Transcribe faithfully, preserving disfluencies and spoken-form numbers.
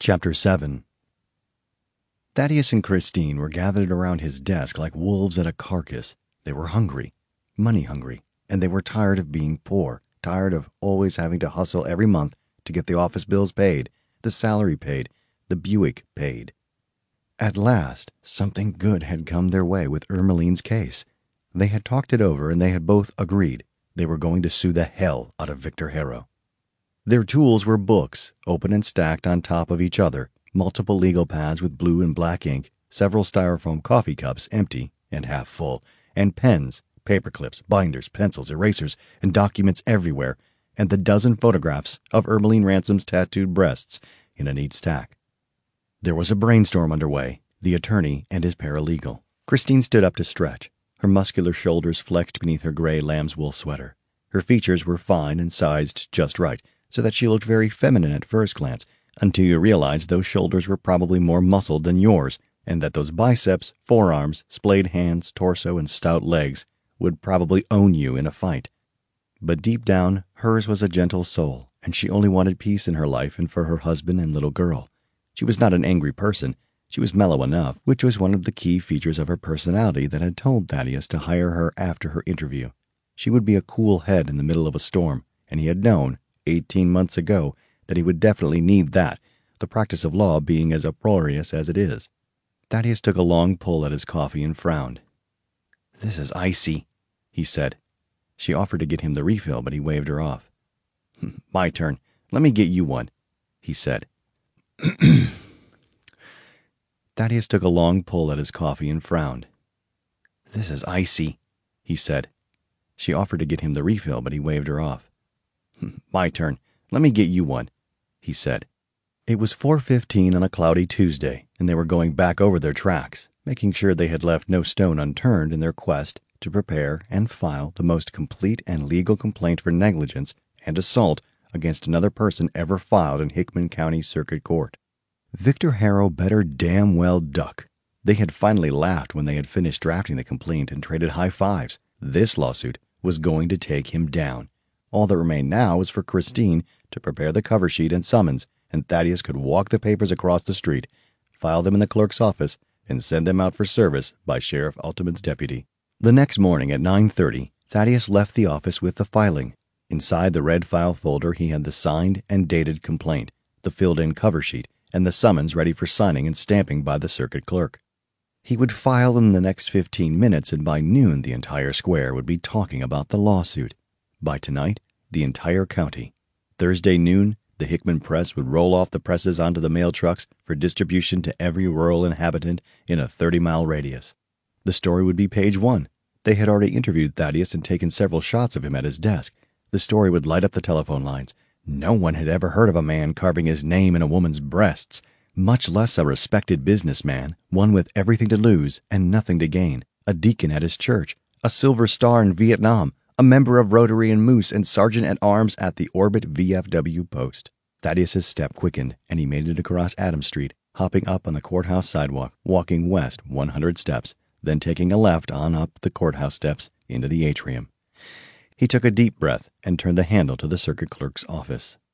Chapter seven. Thaddeus and Christine were gathered around his desk like wolves at a carcass. They were hungry, money-hungry, and they were tired of being poor, tired of always having to hustle every month to get the office bills paid, the salary paid, the Buick paid. At last, something good had come their way with Ermeline's case. They had talked it over, and they had both agreed. They were going to sue the hell out of Victor Harrow. Their tools were books, open and stacked on top of each other, multiple legal pads with blue and black ink, several styrofoam coffee cups, empty and half full, and pens, paper clips, binders, pencils, erasers, and documents everywhere, and the dozen photographs of Ermeline Ransom's tattooed breasts in a neat stack. There was a brainstorm underway, the attorney and his paralegal. Christine stood up to stretch. Her muscular shoulders flexed beneath her gray lamb's wool sweater. Her features were fine and sized just right, so that she looked very feminine at first glance, until you realized those shoulders were probably more muscled than yours, and that those biceps, forearms, splayed hands, torso, and stout legs would probably own you in a fight. But deep down, hers was a gentle soul, and she only wanted peace in her life and for her husband and little girl. She was not an angry person. She was mellow enough, which was one of the key features of her personality that had told Thaddeus to hire her after her interview. She would be a cool head in the middle of a storm, and he had known, eighteen months ago, that he would definitely need that, the practice of law being as uproarious as it is. Thaddeus took a long pull at his coffee and frowned. "This is icy," he said. She offered to get him the refill, but he waved her off. "My turn. Let me get you one," he said. Thaddeus took a long pull at his coffee and frowned. "This is icy," he said. She offered to get him the refill, but he waved her off. "My turn. Let me get you one," he said. It was four fifteen on a cloudy Tuesday, and they were going back over their tracks, making sure they had left no stone unturned in their quest to prepare and file the most complete and legal complaint for negligence and assault against another person ever filed in Hickman County Circuit Court. Victor Harrow better damn well duck. They had finally laughed when they had finished drafting the complaint and traded high fives. This lawsuit was going to take him down. All that remained now was for Christine to prepare the cover sheet and summons, and Thaddeus could walk the papers across the street, file them in the clerk's office, and send them out for service by Sheriff Altman's deputy. The next morning at nine thirty, Thaddeus left the office with the filing. Inside the red file folder he had the signed and dated complaint, the filled-in cover sheet, and the summons ready for signing and stamping by the circuit clerk. He would file in the next fifteen minutes, and by noon the entire square would be talking about the lawsuit. By tonight, the entire county. Thursday noon, the Hickman Press would roll off the presses onto the mail trucks for distribution to every rural inhabitant in a thirty-mile radius. The story would be page one. They had already interviewed Thaddeus and taken several shots of him at his desk. The story would light up the telephone lines. No one had ever heard of a man carving his name in a woman's breasts, much less a respected businessman, one with everything to lose and nothing to gain, a deacon at his church, a Silver Star in Vietnam, a member of Rotary and Moose, and sergeant-at-arms at the Orbit V F W post. Thaddeus's step quickened, and he made it across Adams Street, hopping up on the courthouse sidewalk, walking west one hundred steps, then taking a left on up the courthouse steps into the atrium. He took a deep breath and turned the handle to the circuit clerk's office.